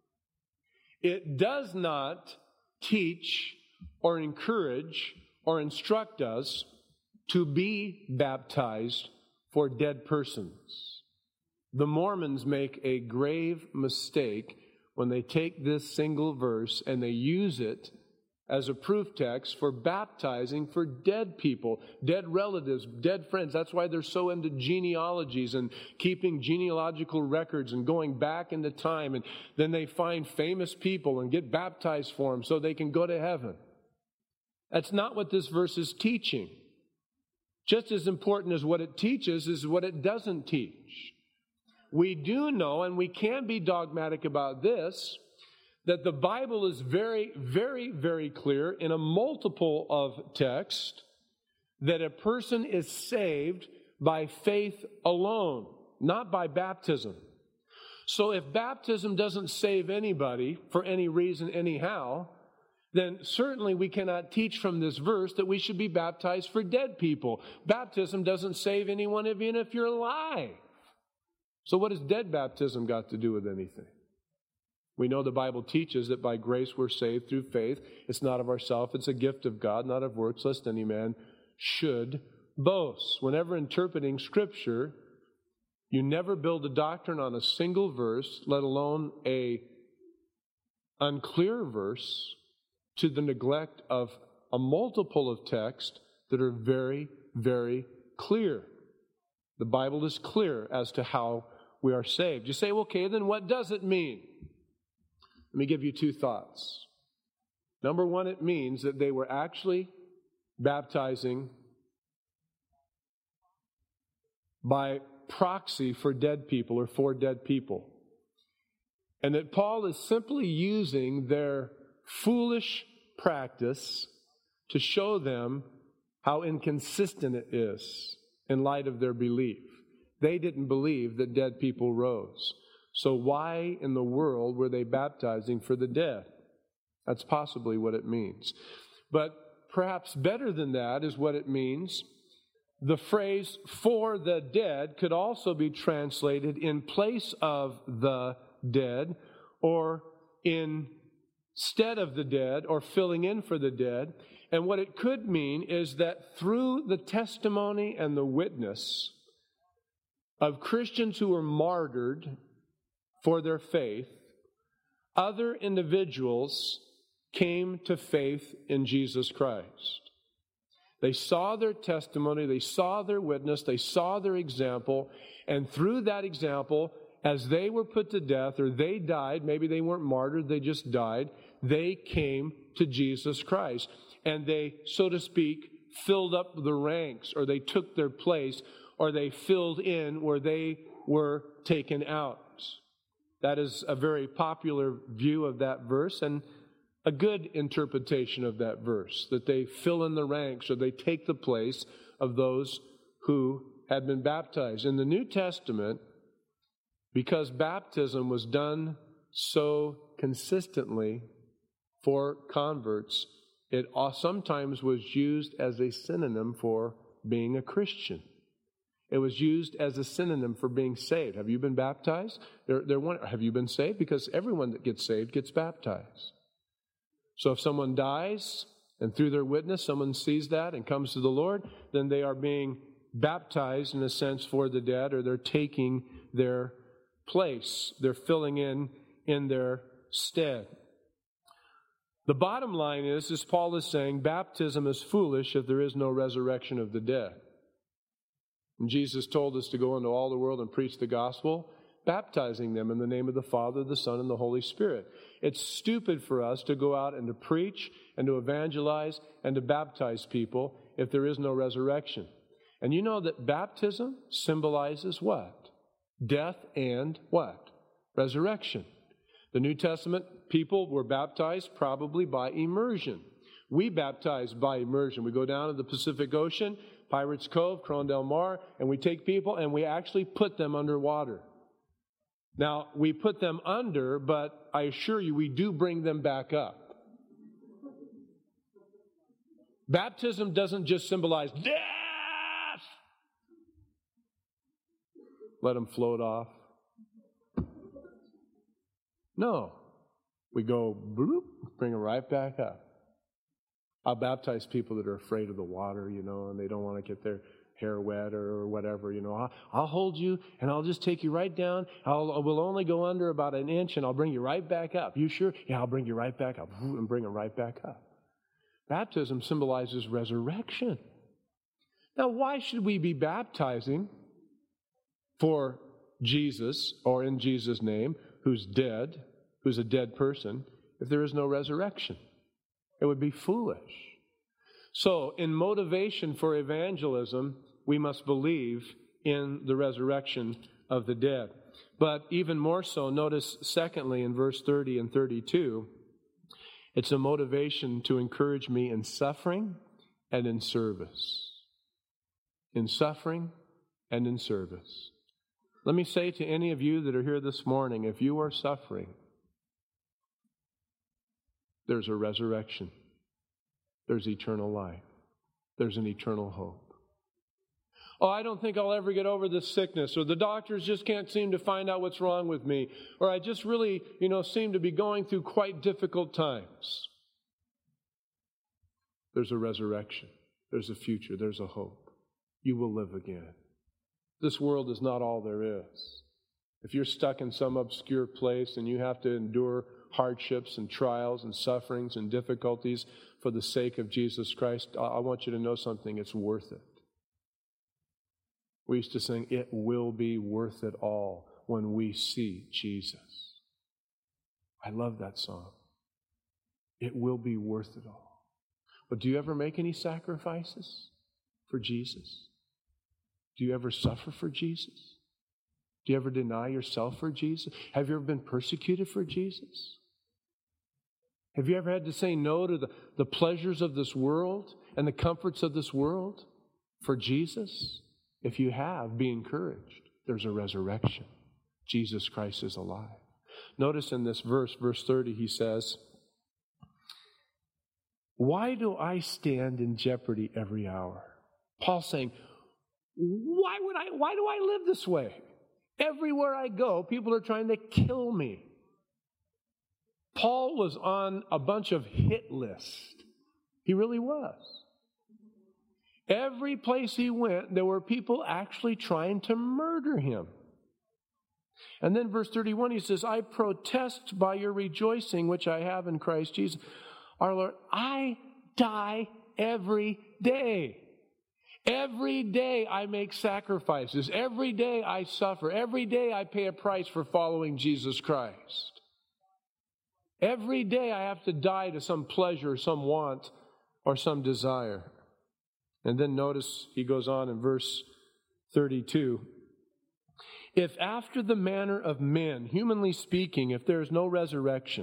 It does not teach or encourage or instruct us to be baptized for dead persons. The Mormons make a grave mistake when they take this single verse and they use it as a proof text for baptizing for dead people, dead relatives, dead friends. That's why they're so into genealogies and keeping genealogical records and going back into time. And then they find famous people and get baptized for them so they can go to heaven. That's not what this verse is teaching. Just as important as what it teaches is what it doesn't teach. We do know, and we can be dogmatic about this, that the Bible is very, very, very clear in a multiple of texts that a person is saved by faith alone, not by baptism. So if baptism doesn't save anybody for any reason anyhow, then certainly we cannot teach from this verse that we should be baptized for dead people. Baptism doesn't save anyone even if you're alive. So what has dead baptism got to do with anything? We know the Bible teaches that by grace we're saved through faith. It's not of ourselves, it's a gift of God, not of works, lest any man should boast. Whenever interpreting Scripture, you never build a doctrine on a single verse, let alone a unclear verse, to the neglect of a multiple of texts that are very, very clear. The Bible is clear as to how we are saved. You say, okay, then what does it mean? Let me give you two thoughts. Number one, it means that they were actually baptizing by proxy for dead people or for dead people. And that Paul is simply using their foolish practice to show them how inconsistent it is in light of their belief. They didn't believe that dead people rose. So why in the world were they baptizing for the dead? That's possibly what it means. But perhaps better than that is what it means. The phrase "for the dead" could also be translated "in place of the dead," or "instead of the dead," or "filling in for the dead." And what it could mean is that through the testimony and the witness of Christians who were martyred for their faith, other individuals came to faith in Jesus Christ. They saw their testimony, they saw their witness, they saw their example, and through that example, as they were put to death or they died, maybe they weren't martyred, they just died, they came to Jesus Christ. And they, so to speak, filled up the ranks, or they took their place, or they filled in where they were taken out. That is a very popular view of that verse, and a good interpretation of that verse, that they fill in the ranks or they take the place of those who had been baptized. In the New Testament, because baptism was done so consistently for converts, it sometimes was used as a synonym for being a Christian. It was used as a synonym for being saved. Have you been baptized? Have you been saved? Because everyone that gets saved gets baptized. So if someone dies, and through their witness someone sees that and comes to the Lord, then they are being baptized in a sense for the dead, or they're taking their place. They're filling in their stead. The bottom line is, as Paul is saying, baptism is foolish if there is no resurrection of the dead. And Jesus told us to go into all the world and preach the gospel, baptizing them in the name of the Father, the Son, and the Holy Spirit. It's stupid for us to go out and to preach and to evangelize and to baptize people if there is no resurrection. And you know that baptism symbolizes what? Death and what? Resurrection. The New Testament people were baptized probably by immersion. We baptize by immersion. We go down to the Pacific Ocean, Pirates Cove, Corona del Mar, and we take people and we actually put them underwater. Now, we put them under, but I assure you, we do bring them back up. Baptism doesn't just symbolize death. Let them float off. No. We go, bloop, bring them right back up. I'll baptize people that are afraid of the water, and they don't want to get their hair wet or whatever, I'll hold you and I'll just take you right down. We'll only go under about an inch and I'll bring you right back up. You sure? Yeah, I'll bring you right back up and bring them right back up. Baptism symbolizes resurrection. Now, why should we be baptizing for Jesus or in Jesus' name, who's dead, who's a dead person, if there is no resurrection? It would be foolish. So, in motivation for evangelism, we must believe in the resurrection of the dead. But even more so, notice secondly in verse 30 and 32, it's a motivation to encourage me in suffering and in service. In suffering and in service. Let me say to any of you that are here this morning, if you are suffering, there's a resurrection. There's eternal life. There's an eternal hope. Oh, I don't think I'll ever get over this sickness, or the doctors just can't seem to find out what's wrong with me, or I just really, seem to be going through quite difficult times. There's a resurrection. There's a future. There's a hope. You will live again. This world is not all there is. If you're stuck in some obscure place and you have to endure hardships and trials and sufferings and difficulties for the sake of Jesus Christ, I want you to know something. It's worth it. We used to sing, "It will be worth it all when we see Jesus." I love that song. It will be worth it all. But do you ever make any sacrifices for Jesus? Do you ever suffer for Jesus? Do you ever deny yourself for Jesus? Have you ever been persecuted for Jesus? Have you ever had to say no to the pleasures of this world and the comforts of this world for Jesus? If you have, be encouraged. There's a resurrection. Jesus Christ is alive. Notice in this verse 30, he says, why do I stand in jeopardy every hour? Paul's saying, why do I live this way? Everywhere I go, people are trying to kill me. Paul was on a bunch of hit lists. He really was. Every place he went, there were people actually trying to murder him. And then verse 31, he says, I protest by your rejoicing, which I have in Christ Jesus, our Lord. I die every day. Every day I make sacrifices. Every day I suffer. Every day I pay a price for following Jesus Christ. Every day I have to die to some pleasure, some want, or some desire. And then notice he goes on in verse 32. If after the manner of men, humanly speaking, if there is no resurrection,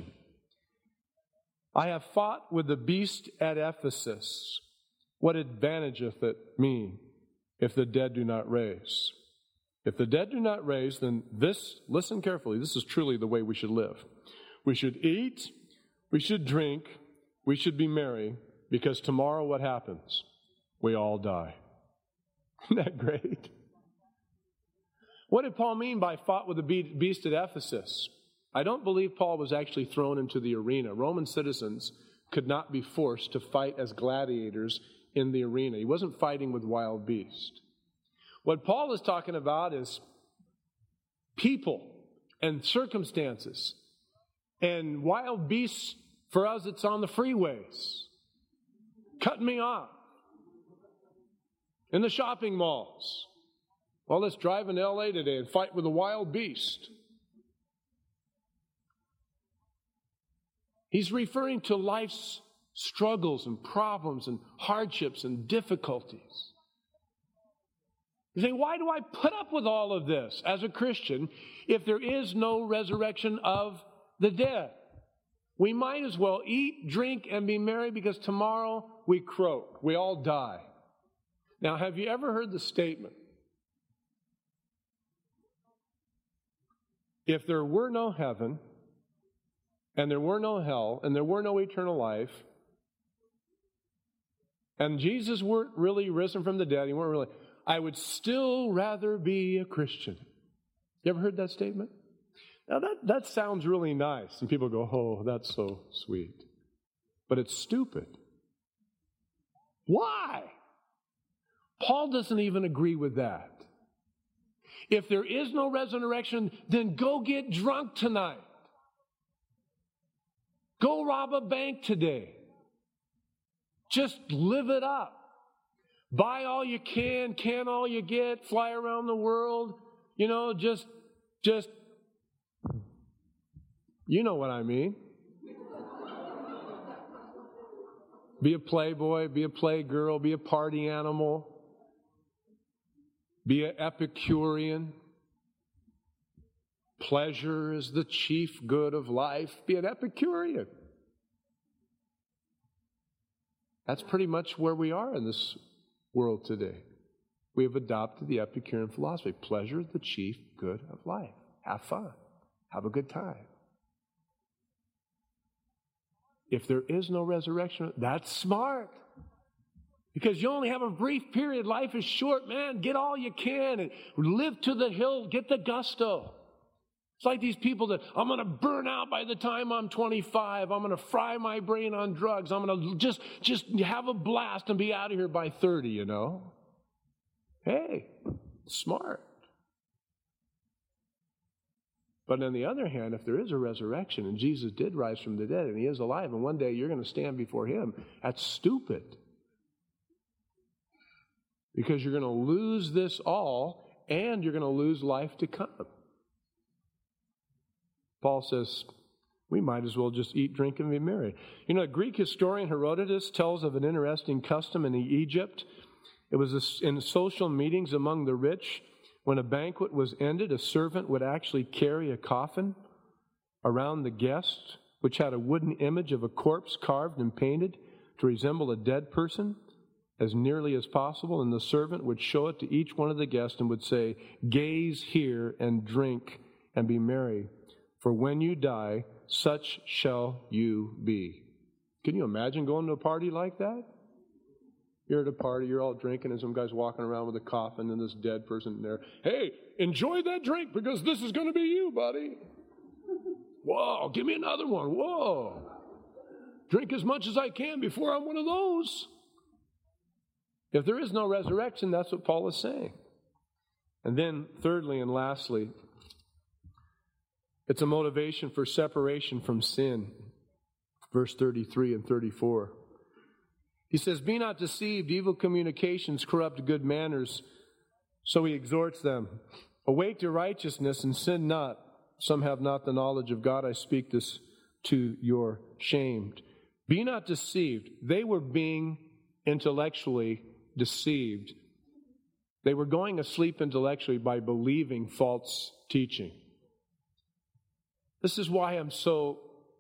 I have fought with the beast at Ephesus, what advantageth it me if the dead do not raise? If the dead do not raise, then this, listen carefully, this is truly the way we should live. We should eat, we should drink, we should be merry, because tomorrow what happens? We all die. Isn't that great? What did Paul mean by fought with the beast at Ephesus? I don't believe Paul was actually thrown into the arena. Roman citizens could not be forced to fight as gladiators in the arena. He wasn't fighting with wild beasts. What Paul is talking about is people and circumstances. And wild beasts, for us, it's on the freeways, cutting me off. In the shopping malls. Well, let's drive into L.A. today and fight with a wild beast. He's referring to life's struggles and problems and hardships and difficulties. You say, why do I put up with all of this as a Christian if there is no resurrection of the dead? We might as well eat, drink, and be merry because tomorrow we croak. We all die. Now, have you ever heard the statement, if there were no heaven, and there were no hell, and there were no eternal life, and Jesus weren't really risen from the dead, I would still rather be a Christian. You ever heard that statement? Now that sounds really nice, and people go, oh, that's so sweet. But it's stupid. Why? Paul doesn't even agree with that. If there is no resurrection, then go get drunk tonight. Go rob a bank today. Just live it up. Buy all you can all you get, fly around the world. Just, you know what I mean. Be a playboy, be a playgirl, be a party animal. Be an Epicurean. Pleasure is the chief good of life. Be an Epicurean. That's pretty much where we are in this world today. We have adopted the Epicurean philosophy. Pleasure is the chief good of life. Have fun. Have a good time. If there is no resurrection, that's smart. Because you only have a brief period. Life is short, man. Get all you can and live to the hill. Get the gusto. It's like these people that I'm going to burn out by the time I'm 25. I'm going to fry my brain on drugs. I'm going to just have a blast and be out of here by 30, Hey, smart. But on the other hand, if there is a resurrection and Jesus did rise from the dead and he is alive and one day you're going to stand before him, that's stupid. Because you're going to lose this all and you're going to lose life to come. Paul says, we might as well just eat, drink, and be merry. A Greek historian Herodotus tells of an interesting custom in Egypt. It was in social meetings among the rich. When a banquet was ended, a servant would actually carry a coffin around the guest, which had a wooden image of a corpse carved and painted to resemble a dead person as nearly as possible, and the servant would show it to each one of the guests and would say, "Gaze here and drink and be merry, for when you die, such shall you be." Can you imagine going to a party like that? You're at a party, you're all drinking, and some guy's walking around with a coffin and this dead person there. "Hey, enjoy that drink because this is going to be you, buddy. Whoa, give me another one. Whoa. Drink as much as I can before I'm one of those." If there is no resurrection, that's what Paul is saying. And then thirdly and lastly, it's a motivation for separation from sin. Verse 33 and 34. He says, "Be not deceived, evil communications corrupt good manners." So he exhorts them, "Awake to righteousness and sin not. Some have not the knowledge of God. I speak this to your shame." Be not deceived. They were being intellectually deceived. They were going asleep intellectually by believing false teaching. This is why I'm so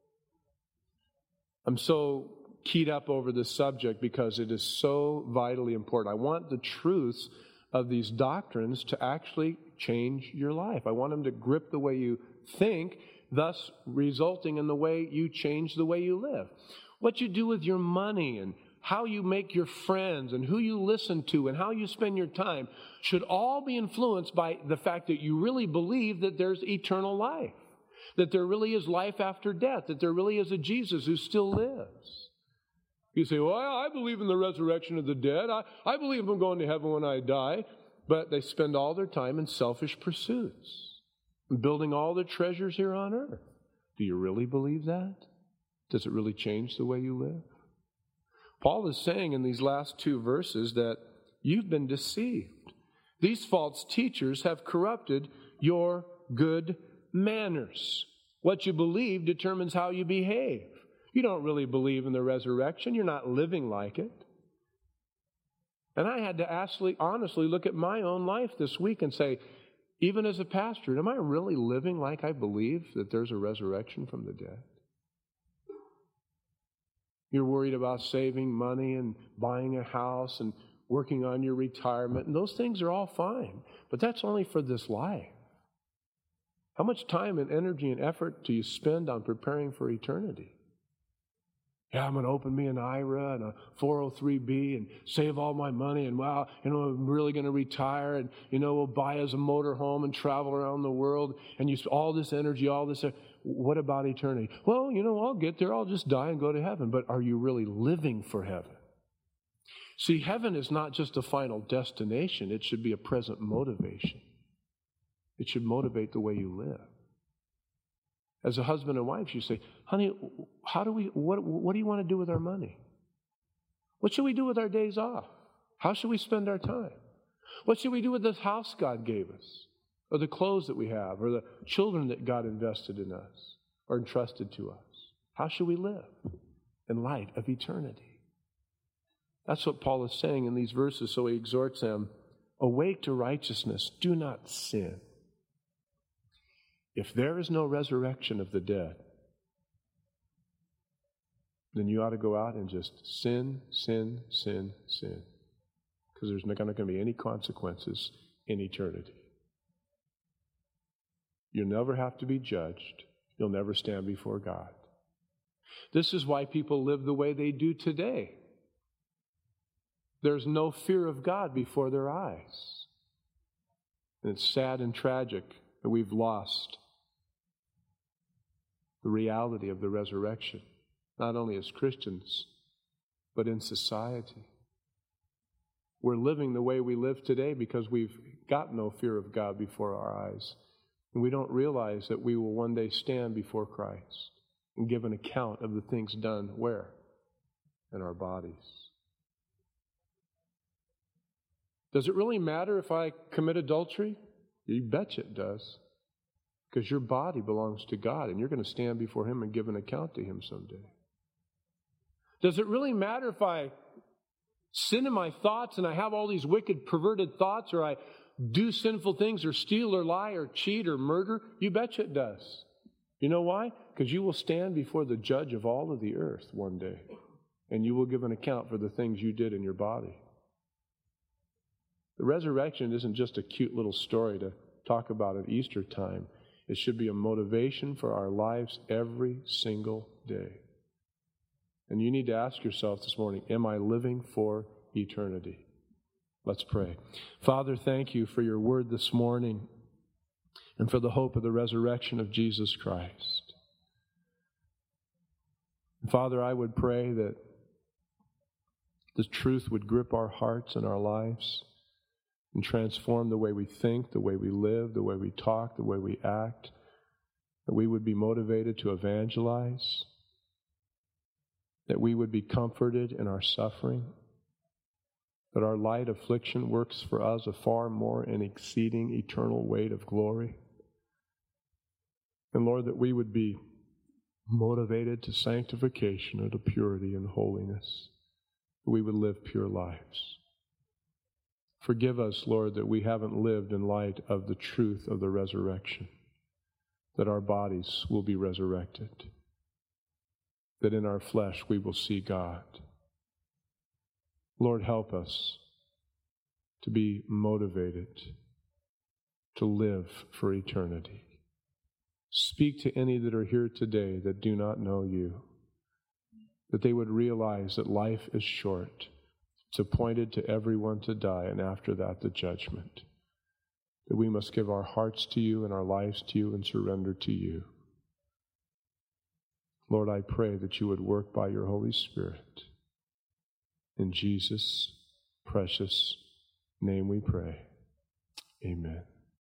keyed up over this subject, because it is so vitally important. I want the truths of these doctrines to actually change your life. I want them to grip the way you think, thus resulting in the way you change the way you live. What you do with your money and how you make your friends and who you listen to and how you spend your time should all be influenced by the fact that you really believe that there's eternal life, that there really is life after death, that there really is a Jesus who still lives. You say, "Well, I believe in the resurrection of the dead. I believe I'm going to heaven when I die." But they spend all their time in selfish pursuits, building all their treasures here on earth. Do you really believe that? Does it really change the way you live? Paul is saying in these last two verses that you've been deceived. These false teachers have corrupted your good manners. What you believe determines how you behave. You don't really believe in the resurrection. You're not living like it. And I had to honestly look at my own life this week and say, even as a pastor, am I really living like I believe that there's a resurrection from the dead? You're worried about saving money and buying a house and working on your retirement, and those things are all fine, but that's only for this life. How much time and energy and effort do you spend on preparing for eternity? Yeah, I'm going to open me an IRA and a 403B and save all my money, and wow, I'm really going to retire, and we'll buy us a motor home and travel around the world, and use all this energy, all this. What about eternity? Well, I'll get there. I'll just die and go to heaven. But are you really living for heaven? See, heaven is not just a final destination. It should be a present motivation. It should motivate the way you live. As a husband and wife, you say, "Honey, what do you want to do with our money? What should we do with our days off? How should we spend our time? What should we do with this house God gave us? Or the clothes that we have, or the children that God invested in us, or entrusted to us? How should we live in light of eternity?" That's what Paul is saying in these verses, so he exhorts them, "Awake to righteousness, do not sin." If there is no resurrection of the dead, then you ought to go out and just sin, sin, sin, sin, because there's not going to be any consequences in eternity. You'll never have to be judged. You'll never stand before God. This is why people live the way they do today. There's no fear of God before their eyes. And it's sad and tragic that we've lost the reality of the resurrection, not only as Christians, but in society. We're living the way we live today because we've got no fear of God before our eyes. And we don't realize that we will one day stand before Christ and give an account of the things done where? In our bodies. Does it really matter if I commit adultery? You betcha it does. Because your body belongs to God, and you're going to stand before Him and give an account to Him someday. Does it really matter if I sin in my thoughts and I have all these wicked, perverted thoughts, or I do sinful things or steal or lie or cheat or murder? You betcha it does. You know why? Because you will stand before the judge of all of the earth one day, and you will give an account for the things you did in your body. The resurrection isn't just a cute little story to talk about at Easter time. It should be a motivation for our lives every single day. And you need to ask yourself this morning, am I living for eternity? Let's pray. Father, thank you for your word this morning and for the hope of the resurrection of Jesus Christ. And Father, I would pray that the truth would grip our hearts and our lives and transform the way we think, the way we live, the way we talk, the way we act, that we would be motivated to evangelize, that we would be comforted in our suffering, that our light affliction works for us a far more and exceeding eternal weight of glory. And Lord, that we would be motivated to sanctification and to purity and holiness, that we would live pure lives. Forgive us, Lord, that we haven't lived in light of the truth of the resurrection, that our bodies will be resurrected, that in our flesh we will see God. Lord, help us to be motivated to live for eternity. Speak to any that are here today that do not know you, that they would realize that life is short. It's appointed to everyone to die, and after that, the judgment. That we must give our hearts to you and our lives to you and surrender to you. Lord, I pray that you would work by your Holy Spirit. In Jesus' precious name we pray. Amen.